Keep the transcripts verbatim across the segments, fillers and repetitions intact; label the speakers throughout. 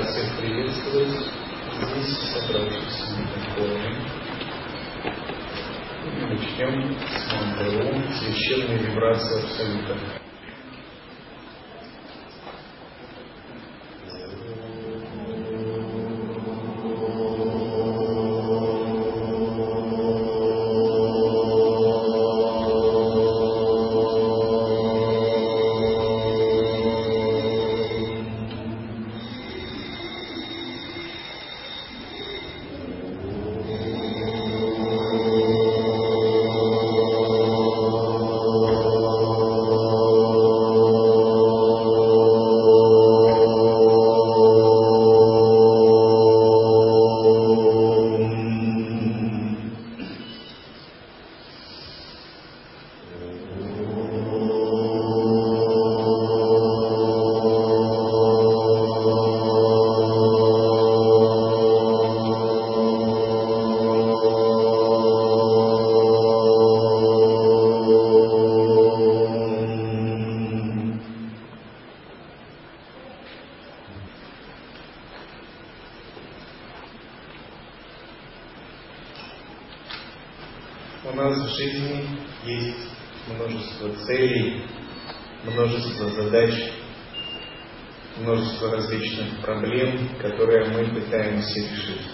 Speaker 1: рад всех приветствовать здесь, собравшихся на этом форуме. И начнем с мантры Ом, священной вибрации Абсолюта. У нас в жизни есть множество целей, множество задач, множество различных проблем, которые мы пытаемся решить.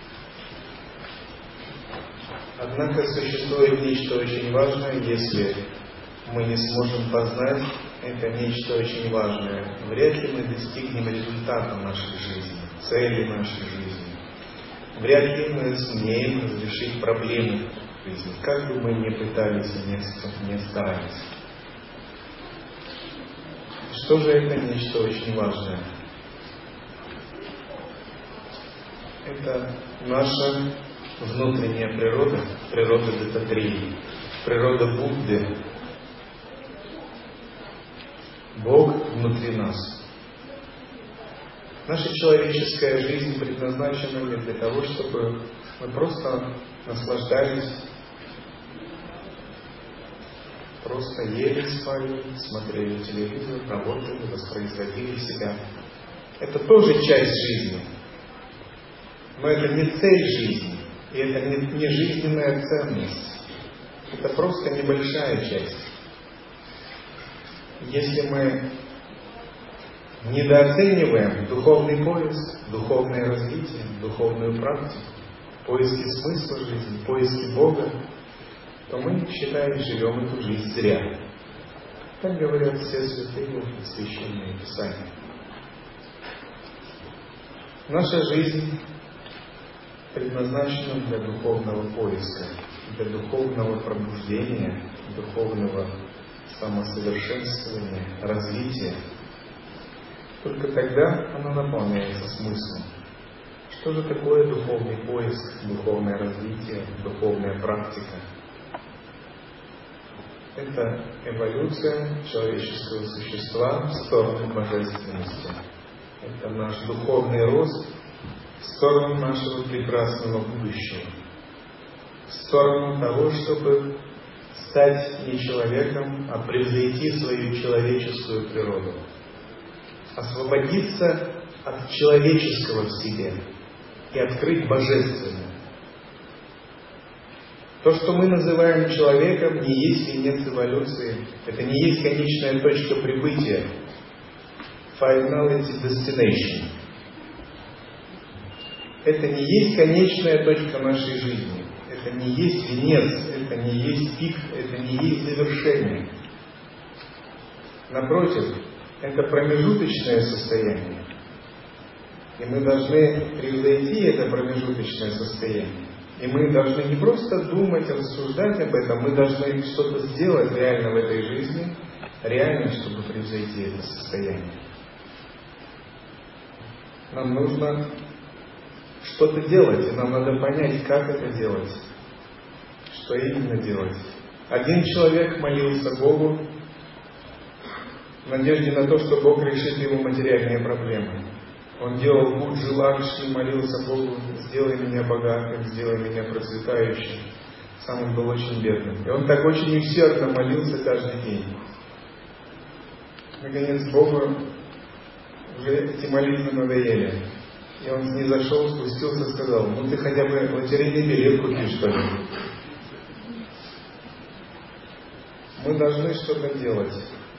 Speaker 1: Однако существует нечто очень важное, если мы не сможем познать это нечто очень важное, вряд ли мы достигнем результата нашей жизни, цели нашей жизни. Вряд ли мы сумеем разрешить проблемы жизни, как бы мы ни пытались и не старались. Что же это нечто очень важное? Это наша внутренняя природа, природа Дататреи, природа Будды. Бог внутри нас. Наша человеческая жизнь предназначена не для того, чтобы мы просто наслаждались, просто ели, спали, смотрели телевизор, работали, воспроизводили себя. Это тоже часть жизни. Но это не цель жизни, и это не, не жизненная ценность. Это просто небольшая часть. Если мы недооцениваем духовный поиск, духовное развитие, духовную практику, поиски смысла жизни, поиски Бога, то мы, считаем, живем эту жизнь зря. Так говорят все святые и священные писания. Наша жизнь предназначена для духовного поиска, для духовного пробуждения, духовного самосовершенствования, развития. Только тогда она наполняется смыслом. Что же такое духовный поиск, духовное развитие, духовная практика? Это эволюция человеческого существа в сторону божественности. Это наш духовный рост в сторону нашего прекрасного будущего. В сторону того, чтобы стать не человеком, а превзойти свою человеческую природу. Освободиться от человеческого в себе и открыть божественное. То, что мы называем человеком, не есть венец эволюции. Это не есть конечная точка прибытия. Finality destination. Это не есть конечная точка нашей жизни. Это не есть венец, это не есть пик, это не есть завершение. Напротив, это промежуточное состояние. И мы должны превзойти это промежуточное состояние. И мы должны не просто думать, рассуждать об этом, мы должны что-то сделать реально в этой жизни, реально, чтобы превзойти это состояние. Нам нужно что-то делать, и нам надо понять, как это делать, что именно делать. Один человек молился Богу в надежде на то, что Бог решит его материальные проблемы. Он делал пуджи лакшми, молился Богу: сделай меня богатым, сделай меня процветающим. Сам он был очень бедным. И он так очень усердно молился каждый день. Наконец Богу уже эти молитвы надоели. И он не зашел, спустился, сказал: ну ты хотя бы лотерейный билет купи, что ли. Мы должны что-то делать.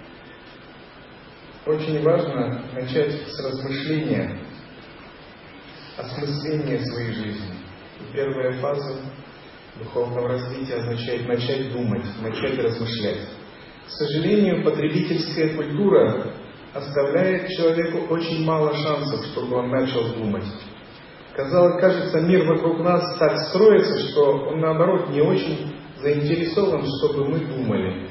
Speaker 1: Очень важно начать с размышления, осмысления своей жизни. И первая фаза духовного развития означает начать думать, начать размышлять. К сожалению, потребительская культура оставляет человеку очень мало шансов, чтобы он начал думать. Казалось, кажется, мир вокруг нас так строится, что он, наоборот, не очень заинтересован, чтобы мы думали.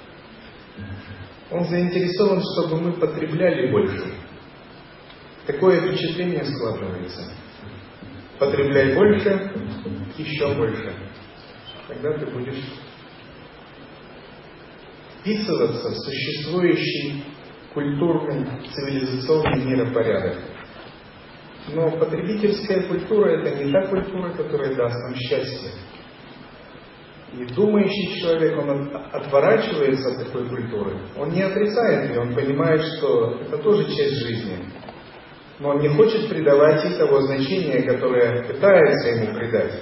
Speaker 1: Он заинтересован, чтобы мы потребляли больше. Такое впечатление складывается. Потребляй больше, еще больше. Тогда ты будешь вписываться в существующий культурный, цивилизационный миропорядок. Но потребительская культура — это не та культура, которая даст нам счастье. И думающий человек, он отворачивается от такой культуры. Он не отрицает ее, он понимает, что это тоже часть жизни. Но он не хочет придавать ей того значения, которое пытается ему придать.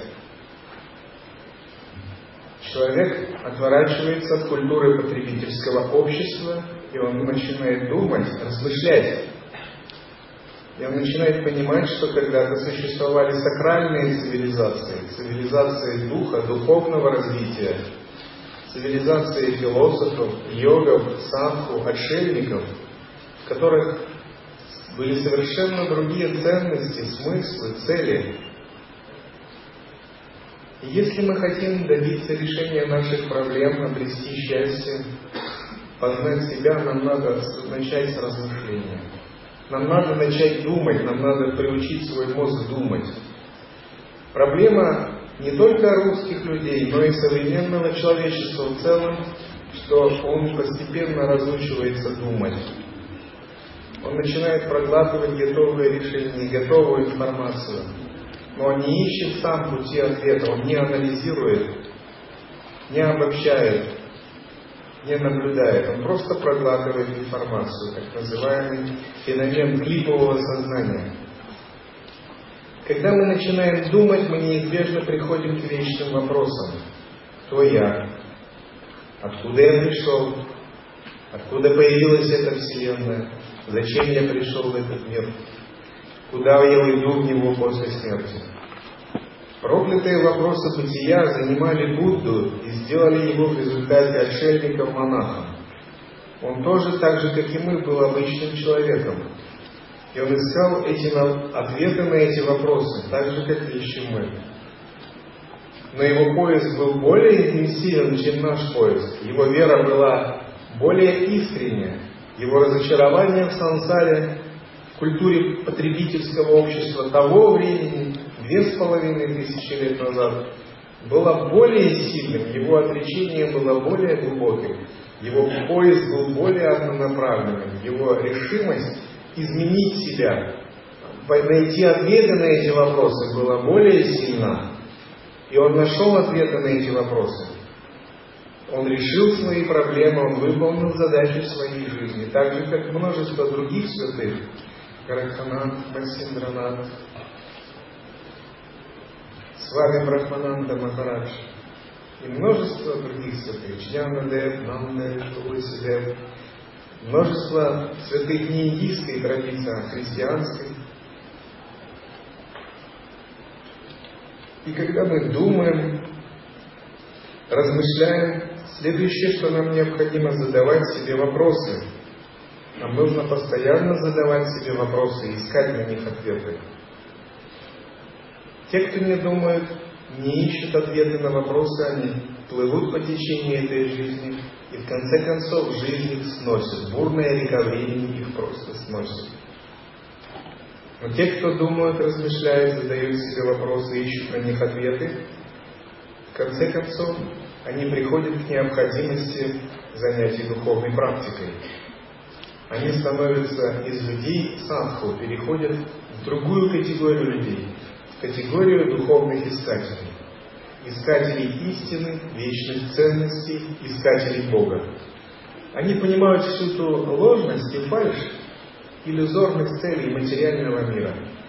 Speaker 1: Человек отворачивается от культуры потребительского общества, и он начинает думать, размышлять. И он начинает понимать, что когда-то существовали сакральные цивилизации, цивилизации духа, духовного развития, цивилизации философов, йогов, садху, отшельников, в которых были совершенно другие ценности, смыслы, цели. И если мы хотим добиться решения наших проблем, обрести счастье, познать себя, нам надо начать с размышления. Нам надо начать думать, нам надо приучить свой мозг думать. Проблема не только русских людей, но и современного человечества в целом, что он постепенно разучивается думать. Он начинает проглатывать готовые решения, готовую информацию, но он не ищет сам пути ответа, он не анализирует, не обобщает, не наблюдает, он просто проглатывает информацию, так называемый феномен клипового сознания. Когда мы начинаем думать, мы неизбежно приходим к вечным вопросам. Кто я? Откуда я пришел? Откуда появилась эта Вселенная? Зачем я пришел в этот мир? Куда я уйду в него после смерти? Проклятые вопросы бытия занимали Будду и сделали его в результате отшельником-монахом. Он тоже, так же как и мы, был обычным человеком. И он искал эти ответы на эти вопросы, так же как и ищем мы. Но его поиск был более интенсивен, чем наш поиск. Его вера была более искренняя. Его разочарование в сансаре, в культуре потребительского общества того времени, две с половиной тысячи лет назад, было более сильным, его отречение было более глубоким, его поиск был более однонаправленным, его решимость изменить себя, найти ответы на эти вопросы была более сильна. И он нашел ответы на эти вопросы. Он решил свои проблемы, он выполнил задачи в своей жизни, так же, как множество других святых, Горакханат, Масиндранат, с вами Брахмананда Махарадж и множество других святых, Чьянадев, Нандев, Туласидев, множество святых не индийской традиции, а христианской. И когда мы думаем, размышляем, следующее, что нам необходимо, задавать себе вопросы. Нам нужно постоянно задавать себе вопросы и искать на них ответы. Те, кто не думают, не ищут ответы на вопросы, они плывут по течению этой жизни, и в конце концов жизнь их сносит. Бурная река времени их просто сносит. Но те, кто думают, размышляют, задают себе вопросы, ищут на них ответы, в конце концов они приходят к необходимости занятий духовной практикой. Они становятся из людей садху, переходят в другую категорию людей, в категорию духовных искателей. Искателей истины, вечных ценностей, искателей Бога. Они понимают всю ту ложность и фальшь иллюзорных целей материального мира.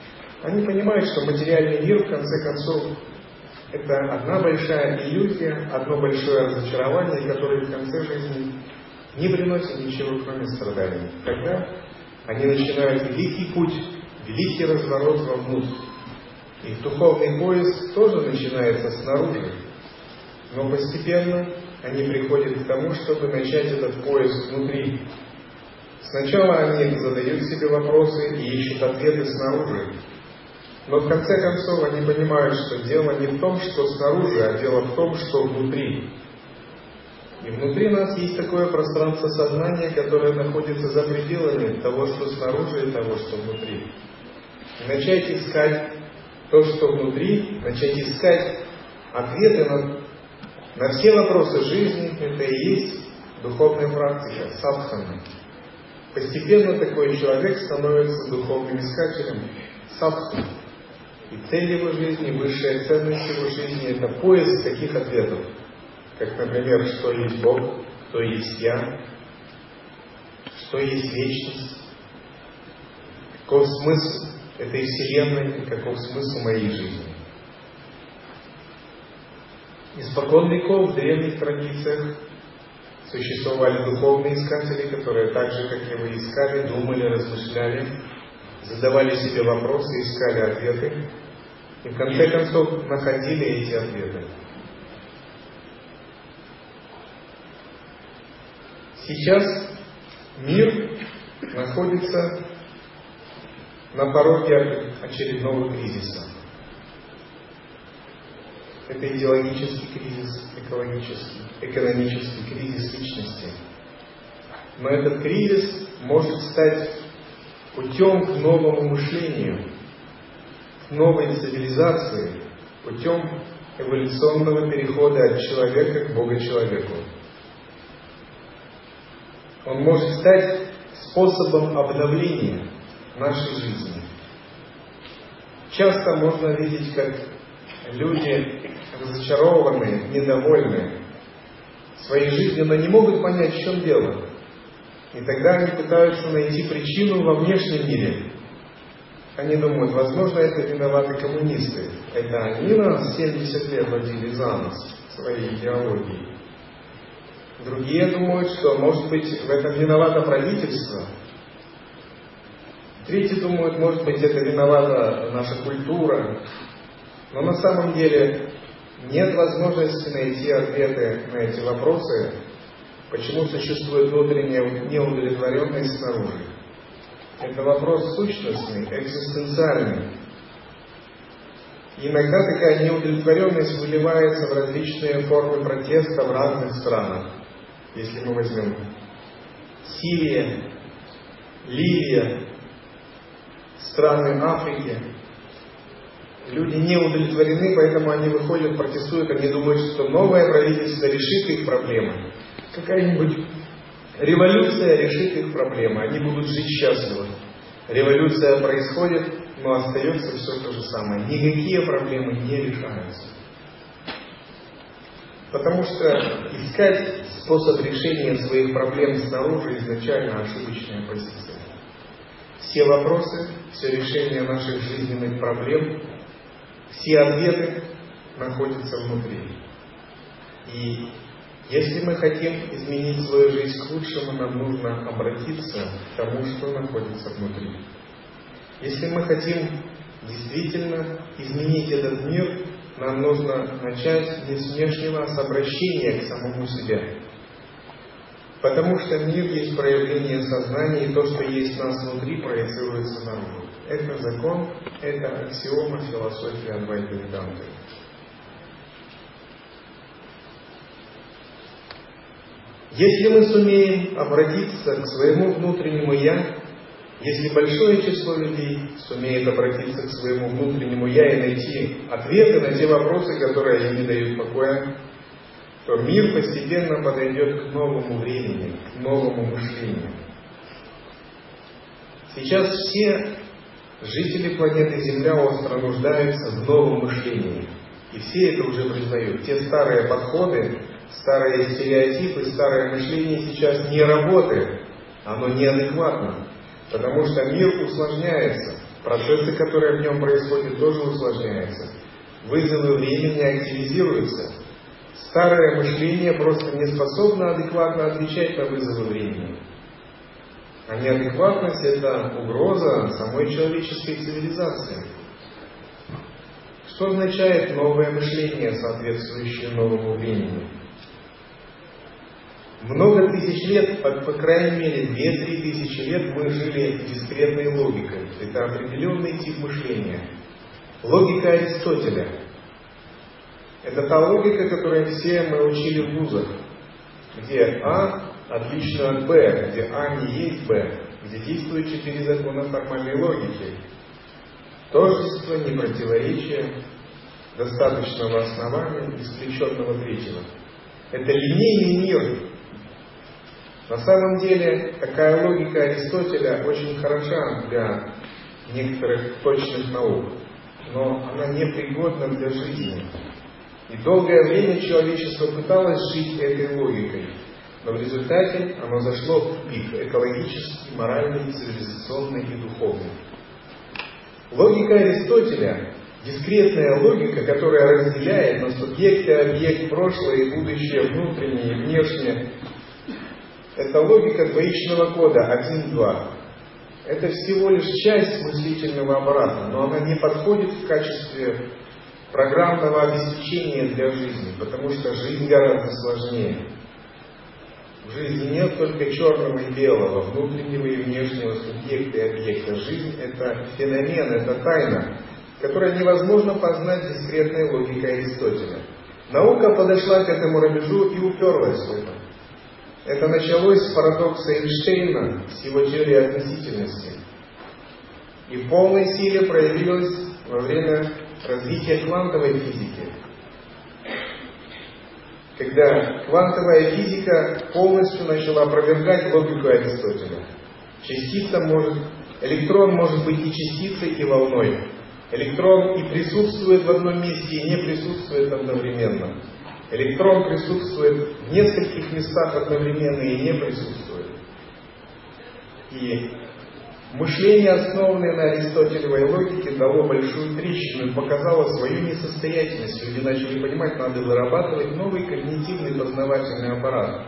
Speaker 1: Они понимают, что материальный мир, в конце концов, это одна большая иллюзия, одно большое разочарование, которое в конце жизни не приносит ничего, кроме страданий. Тогда они начинают великий путь, великий разворот вовнутрь. Их духовный поиск тоже начинается снаружи, но постепенно они приходят к тому, чтобы начать этот поиск внутри. Сначала они задают себе вопросы и ищут ответы снаружи, но в конце концов они понимают, что дело не в том, что снаружи, а дело в том, что внутри. И внутри нас есть такое пространство сознания, которое находится за пределами того, что снаружи, и того, что внутри. И начать искать то, что внутри, начать искать ответы на, на все вопросы жизни, это и есть духовная практика, садхана. Постепенно такой человек становится духовным искателем, садху. И цель его жизни, высшая ценность его жизни – это поиск таких ответов, как, например, что есть Бог, кто есть Я, что есть вечность, каков смысл этой Вселенной и каков смысл моей жизни. Испокон веков в древних традициях существовали духовные искатели, которые так же, как и вы, искали, думали, размышляли, задавали себе вопросы, искали ответы и в конце концов находили эти ответы. Сейчас мир находится на пороге очередного кризиса. Это идеологический кризис, экологический, экономический кризис личности. Но этот кризис может стать путем к новому мышлению, к новой цивилизации, путем эволюционного перехода от человека к Бога-человеку. Он может стать способом обновления нашей жизни. Часто можно видеть, как люди разочарованные, недовольные своей жизнью, но не могут понять, в чем дело. И тогда они пытаются найти причину во внешнем мире. Они думают, возможно, это виноваты коммунисты. Это они нас семьдесят лет водили за нос своей идеологией. Другие думают, что, может быть, в этом виновато правительство. Третьи думают, может быть, это виновата наша культура. Но на самом деле нет возможности найти ответы на эти вопросы, почему существует внутренняя неудовлетворенность снаружи. Это вопрос сущностный, экзистенциальный. И иногда такая неудовлетворенность выливается в различные формы протеста в разных странах. Если мы возьмем Сирия, Ливия, страны Африки, люди не удовлетворены, поэтому они выходят, протестуют, они думают, что новое правительство решит их проблемы. Какая-нибудь революция решит их проблемы, они будут жить счастливо. Революция происходит, но остается все то же самое. Никакие проблемы не решаются. Потому что искать способ решения своих проблем снаружи изначально ошибочная позиция. Все вопросы, все решения наших жизненных проблем, все ответы находятся внутри. И если мы хотим изменить свою жизнь к лучшему, нам нужно обратиться к тому, что находится внутри. Если мы хотим действительно изменить этот мир, нам нужно начать не с внешнего, а с обращения к самому себе. Потому что мир есть проявление сознания, и то, что есть в нас внутри, проецируется наружу. Это закон, это аксиома философии Адвайта Веданты. Если мы сумеем обратиться к своему внутреннему «я», если большое число людей сумеет обратиться к своему внутреннему «я» и найти ответы на те вопросы, которые им не дают покоя, то мир постепенно подойдет к новому времени, к новому мышлению. Сейчас все жители планеты Земля остро нуждаются в новом мышлении. И все это уже признают. Те старые подходы, старые стереотипы, старое мышление сейчас не работает. Оно неадекватно. Потому что мир усложняется. Процессы, которые в нем происходят, тоже усложняются. Вызовы времени активизируются. Старое мышление просто не способно адекватно отвечать на вызовы времени. А неадекватность – это угроза самой человеческой цивилизации. Что означает новое мышление, соответствующее новому времени? Много тысяч лет, по, по крайней мере две-три тысячи лет мы жили дискретной логикой. Это определенный тип мышления. Логика Аристотеля. Это та логика, которую все мы учили в вузах, где А отлично от Б, где А не есть Б, где действуют четыре закона формальной логики. Тождество, непротиворечие, достаточного основания, исключенного третьего. Это линейный мир. На самом деле, такая логика Аристотеля очень хороша для некоторых точных наук, но она непригодна для жизни. И долгое время человечество пыталось жить этой логикой, но в результате оно зашло в тупик экологический, моральный, цивилизационный и духовный. Логика Аристотеля, дискретная логика, которая разделяет на субъект и объект, прошлое и будущее, внутреннее и внешнее, это логика двоичного кода один-два. Это всего лишь часть мыслительного аппарата, но она не подходит в качестве программного обеспечения для жизни, потому что жизнь гораздо сложнее. В жизни нет только черного и белого, внутреннего и внешнего субъекта и объекта. Жизнь – это феномен, это тайна, которую невозможно познать дискретной логикой Аристотеля. Наука подошла к этому рубежу и уперлась в это. Это началось с парадокса Эйнштейна, с его теорией относительности. И в полной силе проявилось во время развития квантовой физики. Когда квантовая физика полностью начала опровергать логику Аристотеля. Частица может, электрон может быть и частицей, и волной. Электрон и присутствует в одном месте, и не присутствует одновременно. Электрон присутствует в нескольких местах одновременно и не присутствует. И мышление, основанное на аристотелевой логике, дало большую трещину и показало свою несостоятельность. Люди начали понимать, надо вырабатывать новый когнитивный познавательный аппарат.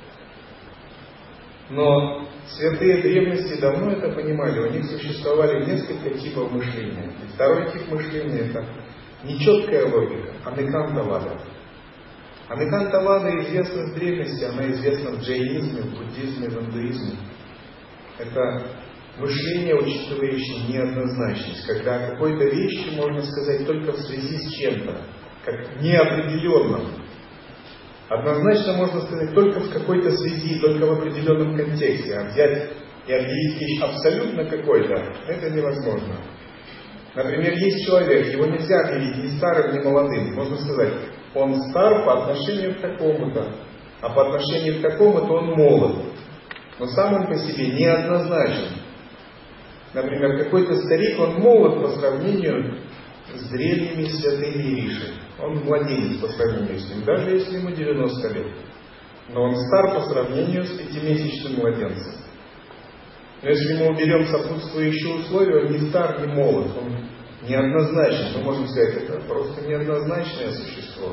Speaker 1: Но святые древности давно это понимали, у них существовали несколько типов мышления. И второй тип мышления – это нечеткая логика, анекантавада. Анекантавада известна с древности, она известна в джайнизме, в буддизме, в индуизме. Это мышление, учитывающее неоднозначность, когда о какой-то вещи можно сказать только в связи с чем-то, как неопределенном. Однозначно можно сказать только в какой-то связи, только в определенном контексте, а взять и объявить вещь абсолютно какой-то, это невозможно. Например, есть человек, его нельзя объявить ни старым, ни молодым. Можно сказать, он стар по отношению к такому-то, а по отношению к такому-то он молод. Но сам он по себе неоднозначен. Например, какой-то старик, он молод по сравнению с древними святыми риши. Он младенец по сравнению с ним, даже если ему девяносто лет. Но он стар по сравнению с пятимесячным младенцем. Но если мы уберем сопутствующие условия, он не стар, не молод, он неоднозначен. Мы можем сказать, это просто неоднозначное существо.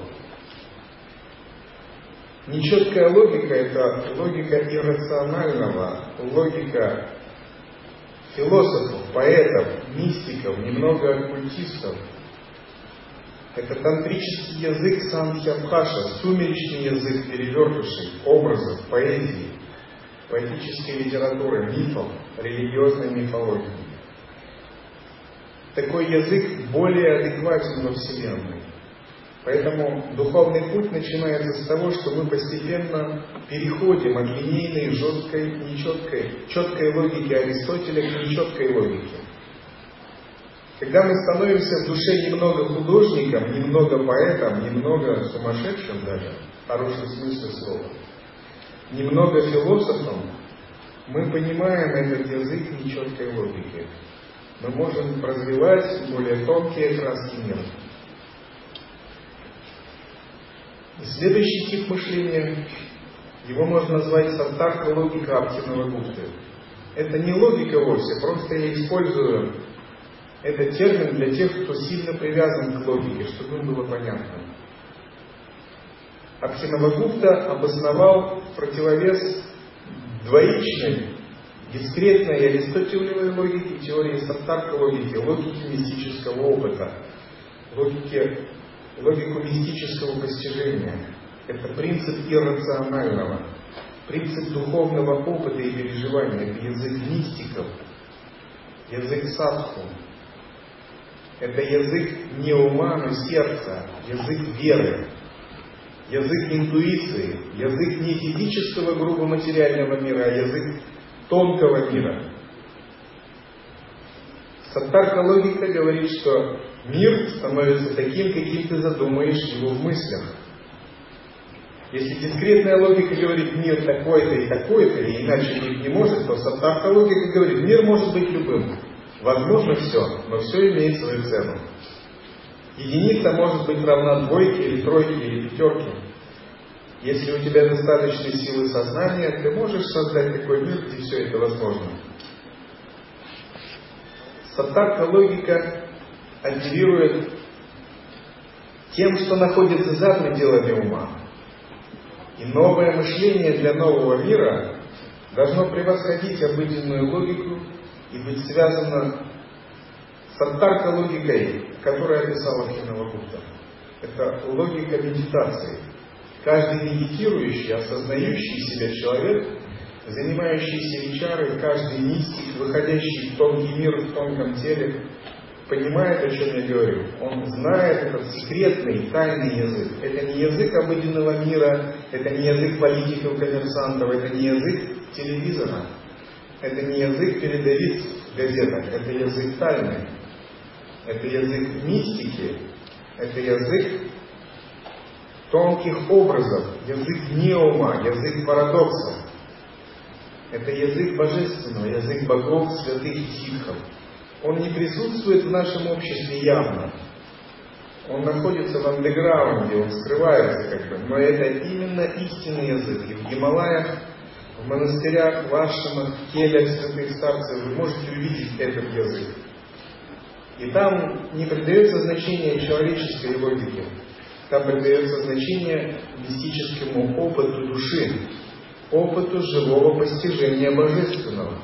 Speaker 1: Нечеткая логика – это логика иррационального, логика философов, поэтов, мистиков, немного оккультистов. Это тантрический язык Санхьябхаша, сумеречный язык перевертышей, образов, поэзии, поэтической литературы, мифов, религиозной мифологии. Такой язык более адекватен во Вселенной. Поэтому духовный путь начинается с того, что мы постепенно переходим от линейной, жесткой, нечеткой, четкой логики Аристотеля к нечеткой логике. Когда мы становимся в душе немного художником, немного поэтом, немного сумасшедшим даже, в хорошем смысле слова, немного философом, мы понимаем этот язык нечеткой логики. Мы можем развивать более тонкие краски мира. И следующий тип мышления, его можно назвать саттарка логика Аптинова Гупты. Это не логика вовсе, просто я использую Это термин для тех, кто сильно привязан к логике, чтобы им было понятно. Абхинавагупта обосновал в противовес двоичной, дискретной аристотелевой логике, теории саттарка логики, логике мистического опыта, логике, логику мистического постижения. Это принцип иррационального, принцип духовного опыта и переживания. Это язык мистиков, язык садху. Это язык не ума, но сердца, язык веры, язык интуиции, язык не физического грубо материального мира, а язык тонкого мира. Саттарка логика говорит, что мир становится таким, каким ты задумаешь его в мыслях. Если дискретная логика говорит, мир такой-то и такой-то, и иначе быть не может, то саттарка логика говорит, мир может быть любым. Возможно все, но все имеет свою цену. Единица может быть равна двойке или тройке или пятерке. Если у тебя достаточно силы сознания, ты можешь создать такой мир, где все это возможно. Саттарка логика оперирует тем, что находится за пределами ума. И новое мышление для нового мира должно превосходить обыденную логику и быть связано с саттарка логикой, которую описал Абхинавагупта. Это логика медитации. Каждый медитирующий, осознающий себя человек, занимающийся вичарой, каждый мистик, выходящий в тонкий мир в тонком теле, понимает, о чем я говорю. Он знает этот секретный, тайный язык. Это не язык обыденного мира, это не язык политиков, коммерсантов, это не язык телевизора, это не язык передовиц в газетах, это язык тайны, это язык мистики, это язык тонких образов, язык неума, язык парадоксов. Это язык божественного, язык богов, святых и ситхов. Он не присутствует в нашем обществе явно. Он находится в андеграунде, он скрывается как бы. Но это именно истинный язык. И в Гималаях, в монастырях, в ашрамах, в келях святых старцев вы можете увидеть этот язык. И там не придается значение человеческой логике. Там придается значение мистическому опыту души, опыту живого постижения божественного.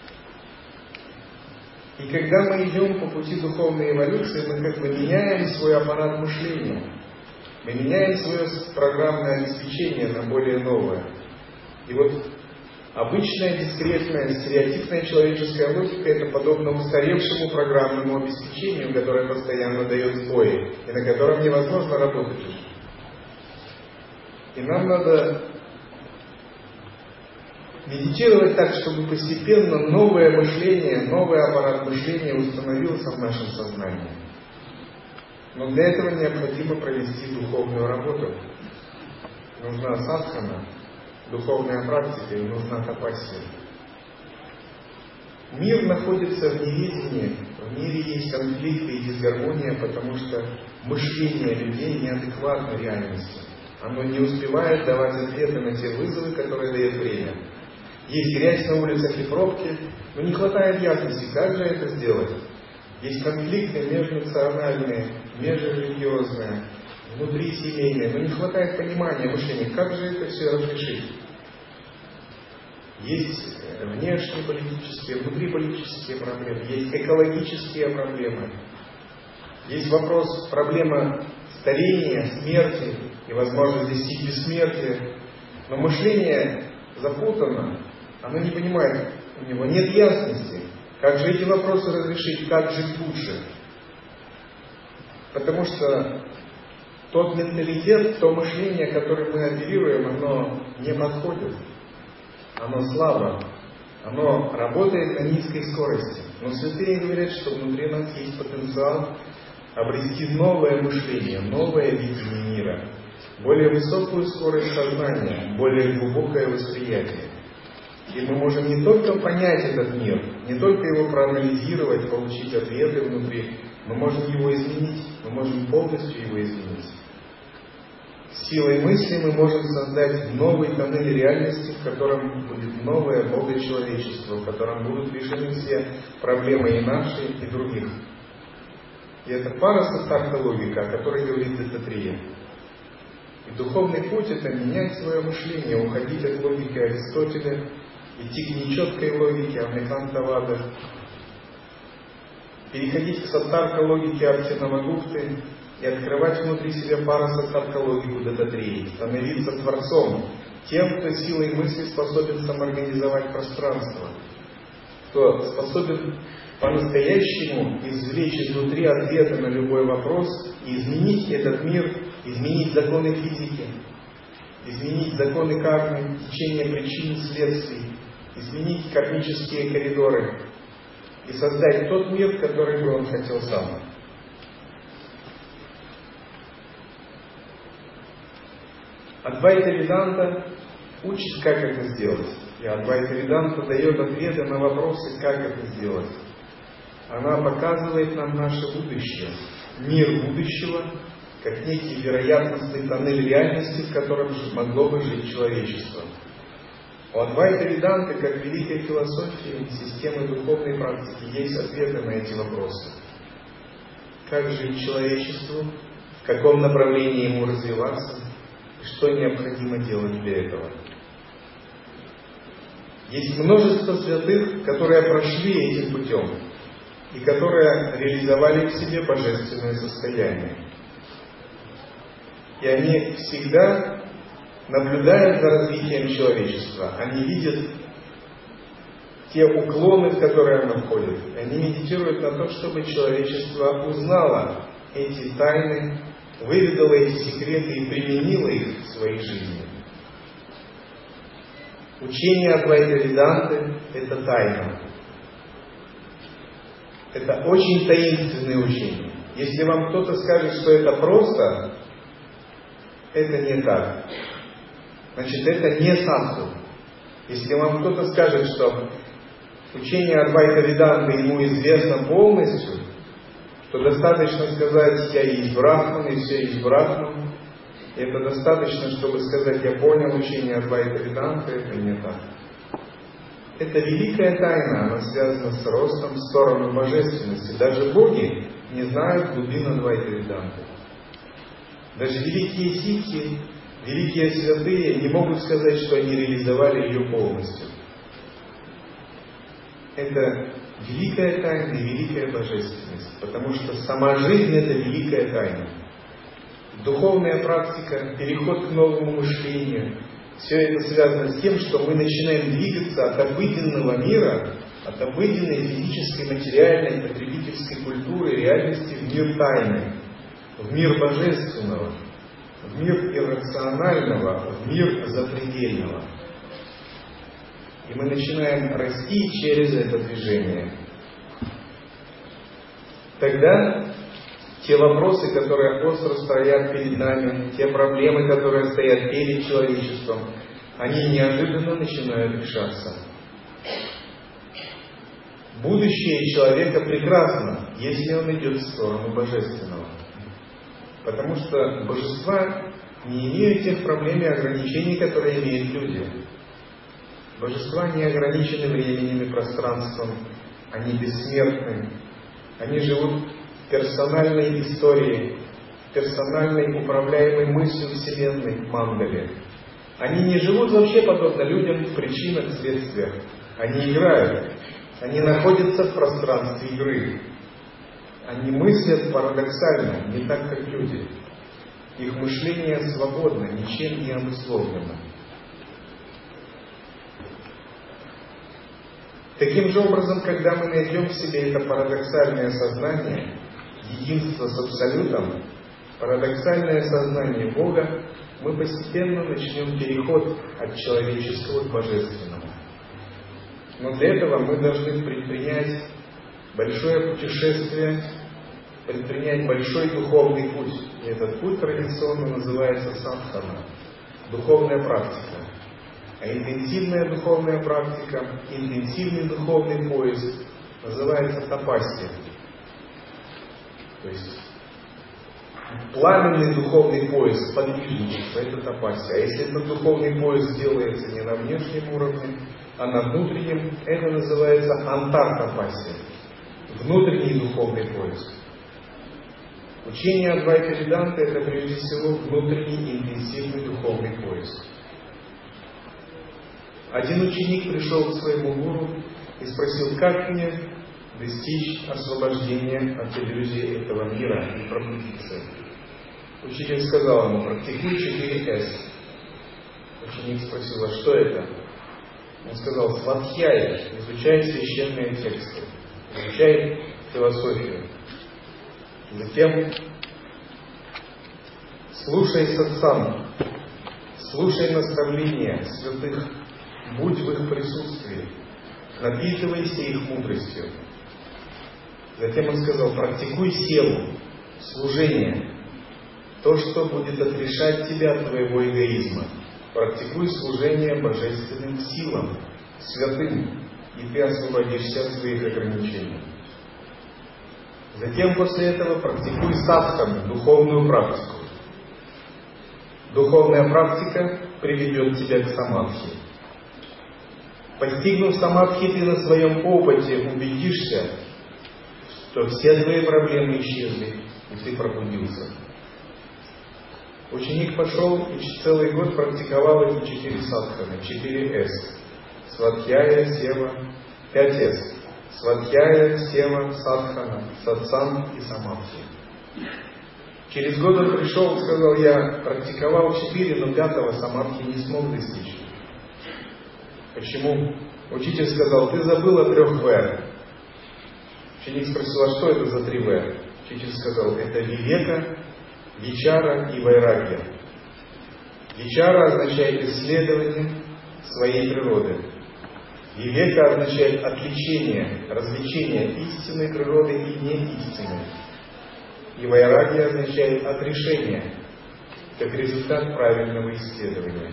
Speaker 1: И когда мы идем по пути духовной эволюции, мы как бы меняем свой аппарат мышления. Мы меняем свое программное обеспечение на более новое. И вот обычная, дискретная, стереотипная человеческая логика — это подобно устаревшему программному обеспечению, которое постоянно дает сбои, и на котором невозможно работать. И нам надо медитировать так, чтобы постепенно новое мышление, новый аппарат мышления установился в нашем сознании. Но для этого необходимо провести духовную работу. Нужна садхана, духовная практика, и нужна тапасия. Мир находится в неведении, в мире есть конфликты и дисгармония, потому что мышление людей неадекватно реальности. Оно не успевает давать ответы на те вызовы, которые дает время. Есть грязь на улицах и пробки, но не хватает ясности, как же это сделать. Есть конфликты межнациональные, межрелигиозные, внутрисемейные, но не хватает понимания, мышления, как же это все разрешить. Есть внешнеполитические, внутриполитические проблемы, есть экологические проблемы. Есть вопрос, проблема старения, смерти и, возможно, достичь бессмертия. Но мышление запутано, оно не понимает, у него нет ясности. Как же эти вопросы разрешить, как жить лучше? Потому что тот менталитет, то мышление, которым мы оперируем, оно не подходит. Оно слабо. Оно работает на низкой скорости. Но святые говорят, что внутри нас есть потенциал обрести новое мышление, новое видение мира, более высокую скорость сознания, более глубокое восприятие. И мы можем не только понять этот мир, не только его проанализировать, получить ответы внутри, мы можем его изменить, мы можем полностью его изменить. Силой мысли мы можем создать новый тоннель реальности, в котором будет новое богочеловечество, в котором будут решены все проблемы и наши, и других. И это парасаттарха-логика, о которой говорит Даттатрея. И духовный путь — это менять свое мышление, уходить от логики Аристотеля, идти к нечеткой логике Амритантавады, переходить к саттарха-логике Абхинавагупты и открывать внутри себя парасаттарха-логику Даттатреи, становиться Творцом, тем, кто силой мысли способен самоорганизовать пространство, кто способен по-настоящему извлечь изнутри ответы на любой вопрос и изменить этот мир, изменить законы физики, изменить законы кармы, течение причин и следствий, изменить кармические коридоры и создать тот мир, который бы он хотел сам. Адвайта Веданта учит, как это сделать. И Адвайта Веданта дает ответы на вопросы, как это сделать. Она показывает нам наше будущее, мир будущего, как некий вероятностный тоннель реальности, в котором могло бы жить человечество. У Адвайта Веданты, как великой философии, системы духовной практики, есть ответы на эти вопросы. Как жить человечеству, в каком направлении ему развиваться, и что необходимо делать для этого. Есть множество святых, которые прошли этим путем и которые реализовали в себе божественное состояние. И они всегда наблюдают за развитием человечества. Они видят те уклоны, в которые оно входит. И они медитируют на то, чтобы человечество узнало эти тайны, выведало эти секреты и применило их в своей жизни. Учение Адвайта Веданты – это тайна. Это очень таинственное учение. Если вам кто-то скажет, что это просто, это не так. Значит, это не садху. Если вам кто-то скажет, что учение Адвайта Веданты ему известно полностью, то достаточно сказать «я есть Брахман» и «все есть Брахман». И это достаточно, чтобы сказать «я понял учение Адвайта Веданты», это не так. Это великая тайна, она связана с ростом в сторону божественности. Даже боги не знают глубин Адвайта Веданты. Даже великие ситхи, великие святые не могут сказать, что они реализовали ее полностью. Это великая тайна и великая божественность, потому что сама жизнь — это великая тайна. Духовная практика, переход к новому мышлению, все это связано с тем, что мы начинаем двигаться от обыденного мира, от обыденной физической, материальной, потребительской культуры, реальности в мир тайны, в мир божественного, в мир иррационального, в мир запредельного. И мы начинаем расти через это движение. Тогда те вопросы, которые остро стоят перед нами, те проблемы, которые стоят перед человечеством, они неожиданно начинают решаться. Будущее человека прекрасно, если он идет в сторону божественного. Потому что божества не имеют тех проблем и ограничений, которые имеют люди. Божества не ограничены временем и пространством, они бессмертны, они живут в персональной истории, в персональной управляемой мыслью Вселенной Мандале. Они не живут вообще подобно людям в причинах, следствиях. Они играют, они находятся в пространстве игры. Они мыслят парадоксально, не так, как люди. Их мышление свободно, ничем не обусловлено. Таким же образом, когда мы найдем в себе это парадоксальное сознание, единство с Абсолютом, парадоксальное сознание Бога, мы постепенно начнем переход от человеческого к божественному. Но для этого мы должны предпринять большое путешествие, предпринять большой духовный путь. И этот путь традиционно называется садхана, духовная практика. А интенсивная духовная практика, интенсивный духовный поиск называется тапасия. То есть пламенный духовный поиск, подвижничество, это тапасия. А если этот духовный поиск делается не на внешнем уровне, а на внутреннем, это называется антар-тапасия. Внутренний духовный поиск. Учение Адвайта Веданты — это прежде всего внутренний интенсивный духовный поиск. Один ученик пришел к своему гуру и спросил, как мне достичь освобождения от иллюзии этого мира и пробудиться. Учитель сказал ему: практикуй четыре эс. Ученик спросил: а что это? Он сказал: свадхьяя, изучай священные тексты, изучай философию. Затем слушай сатсанг, слушай наставления святых, будь в их присутствии, напитывайся их мудростью. Затем он сказал: практикуй севу, служение, то, что будет отрешать тебя от твоего эгоизма. Практикуй служение божественным силам, святым, и ты освободишься от своих ограничений. Затем после этого практикуй садхану, духовную практику. Духовная практика приведет тебя к самадхи. Постигнув самадхи, ты на своем опыте убедишься, что все твои проблемы исчезли, и ты пробудился. Ученик пошел и целый год практиковал эти четыре садханы, четыре эс. Свадхьяя, сева, пять эс. Свадхьяя, сева, садхана, сатсанг и самадхи. Через год он пришел и сказал: я практиковал четыре, но пятого самадхи не смог достичь. Почему? Учитель сказал: ты забыл о трех В. Ученик спросил: а что это за три В? Учитель сказал: это вивека, вичара и вайрагья. Вичара означает исследование своей природы. Вивека означает отличение, развлечение истинной природы и неистинной. И вайрагья означает отрешение, как результат правильного исследования.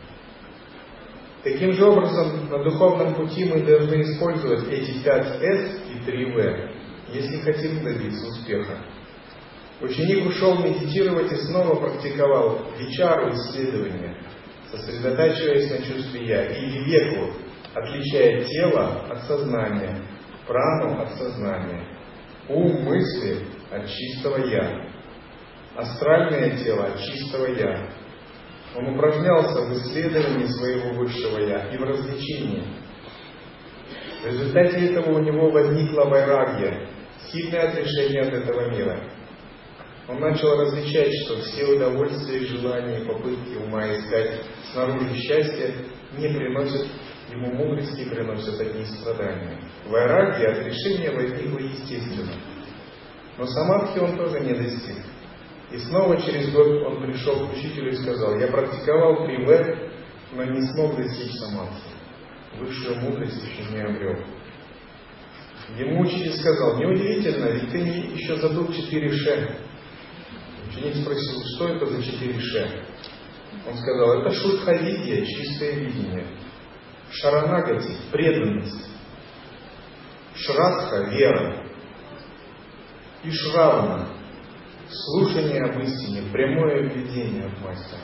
Speaker 1: Таким же образом, на духовном пути мы должны использовать эти пять эс и три вэ, если хотим добиться успеха. Ученик ушел медитировать и снова практиковал вичару, исследования, сосредотачиваясь на чувстве «я», и вивеку, отличая тело от сознания, прану от сознания, ум, мысли от чистого «я», астральное тело от чистого «я». Он упражнялся в исследовании своего высшего «я» и в развлечении. В результате этого у него возникла вайрагья, сильное отрешение от этого мира. Он начал различать, что все удовольствия, желания и попытки ума искать снаружи счастья не приносят ему мудрости и приносят одни страдания. Вайрагья, отрешение возникло естественно. Но самадхи он тоже не достиг. И снова через год он пришел к учителю и сказал: я практиковал три вэ, но не смог достичь самадхи. Высшую мудрость еще не обрел. Ему учитель сказал: неудивительно, ведь ты не еще забыл четыре ше. Ученик спросил: что это за четыре ше? Он сказал: это шудхавидья, чистое видение. Шаранагати, преданность. Шрадха, вера. И шравана, слушание об истине, прямое введение от мастера.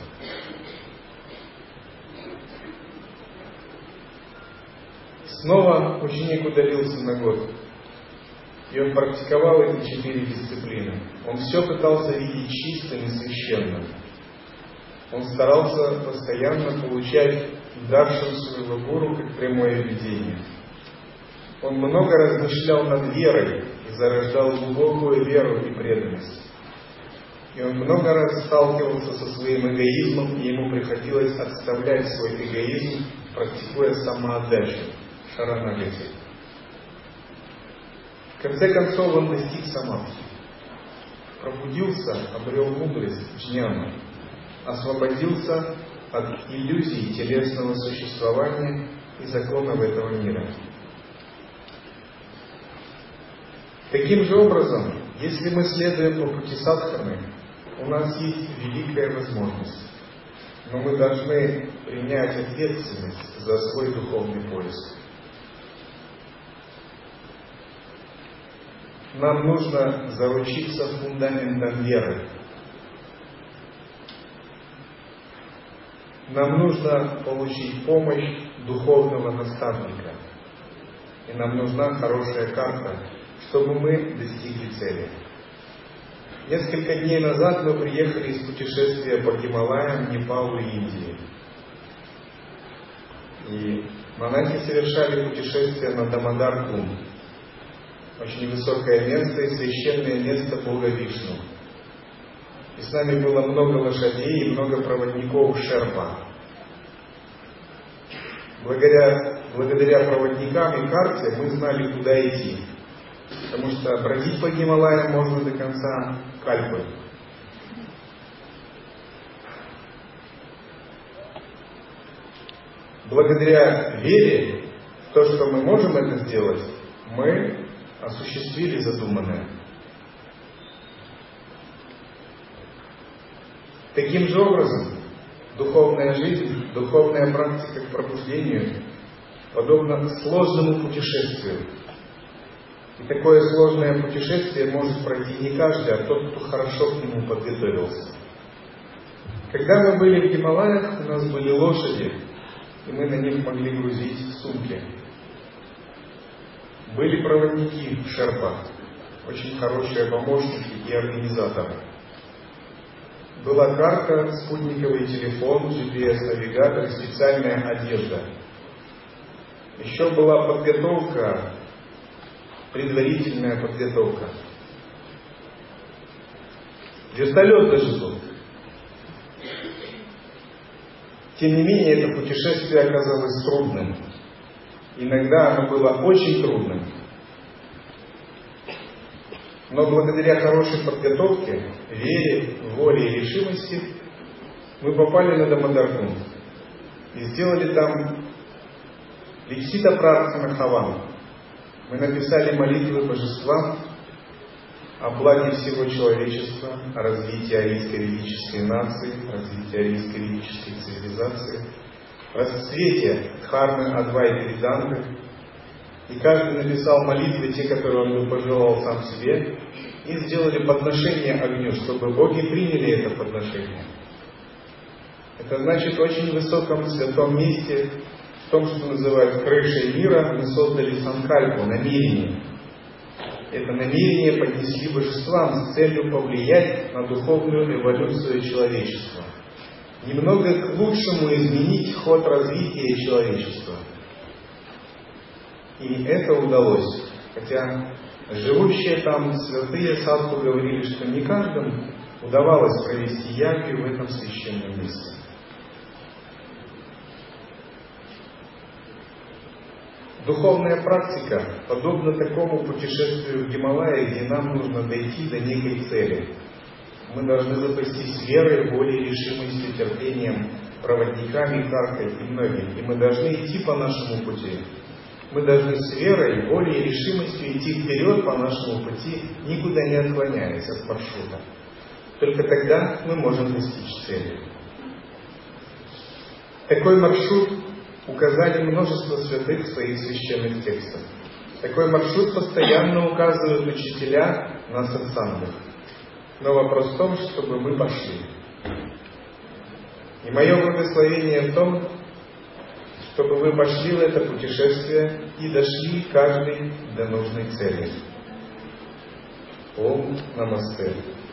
Speaker 1: Снова ученик удалился на год. И он практиковал эти четыре дисциплины. Он все пытался видеть чистым и священным. Он старался постоянно получать даршан своего гуру как прямое видение. Он много размышлял над верой и зарождал глубокую веру и преданность. И он много раз сталкивался со своим эгоизмом, и ему приходилось отставлять свой эгоизм, практикуя самоотдачу, шаранагати. В конце концов он достиг самадхи. Пробудился, обрел мудрость, джняну, освободился от иллюзий телесного существования и законов этого мира. Таким же образом, если мы следуем по пути садханы, у нас есть великая возможность, но мы должны принять ответственность за свой духовный поиск. Нам нужно заручиться фундаментом веры. Нам нужно получить помощь духовного наставника. И нам нужна хорошая карта, чтобы мы достигли цели. Несколько дней назад мы приехали из путешествия по Гималаям, Непалу и Индии. И монахи совершали путешествие на Дамодар-Кунд. Очень высокое место и священное место Бога Вишну. И с нами было много лошадей и много проводников Шерпа. Благодаря, благодаря проводникам и карте мы знали, куда идти. Потому что бродить по Гималаям можно до конца Кальпы. Благодаря вере в то, что мы можем это сделать, мы осуществили задуманное. Таким же образом, духовная жизнь, духовная практика к пробуждению подобна сложному путешествию. И такое сложное путешествие может пройти не каждый, а тот, кто хорошо к нему подготовился. Когда мы были в Гималаях, у нас были лошади, и мы на них могли грузить сумки. Были проводники Шерпа, очень хорошие помощники и организаторы. Была карта, спутниковый телефон, джи пи эс-навигатор, специальная одежда. Еще была подготовка, предварительная подготовка. Вертолет даже был. Тем не менее, это путешествие оказалось трудным. Иногда оно было очень трудным. Но благодаря хорошей подготовке, вере, воле и решимости мы попали на Дамодар-Кунд и сделали там Ликсита Прартхана Хаван. Мы написали молитвы божествам о благе всего человечества, о развитии арийской ведической нации, о развитии арийской ведической цивилизации, о расцвете Дхармы, Адвайты, Веданты. И каждый написал молитвы, те, которые он бы пожелал сам себе, и сделали подношение огню, чтобы боги приняли это подношение. Это значит, в очень высоком святом месте, в том, что называют крышей мира, мы создали санкальпу, намерение. Это намерение поднесли божествам с целью повлиять на духовную эволюцию человечества. Немного к лучшему изменить ход развития человечества. И это удалось. Хотя живущие там святые садху говорили, что не каждому удавалось провести ягью в этом священном месте. Духовная практика подобна такому путешествию в Гималаи, где нам нужно дойти до некой цели. Мы должны запастись верой, волей, решимостью, терпением, проводниками, картой и многим. И мы должны идти по нашему пути. Мы должны с верой, волей и решимостью идти вперед по нашему пути, никуда не отклоняясь от маршрута. Только тогда мы можем достичь цели. Такой маршрут указали множество святых в своих священных текстах. Такой маршрут постоянно указывают учителя на сатсангах. Но вопрос в том, чтобы мы пошли. И мое благословение в том, чтобы вы пошли в это путешествие и дошли каждый до нужной цели. Ом Намасте.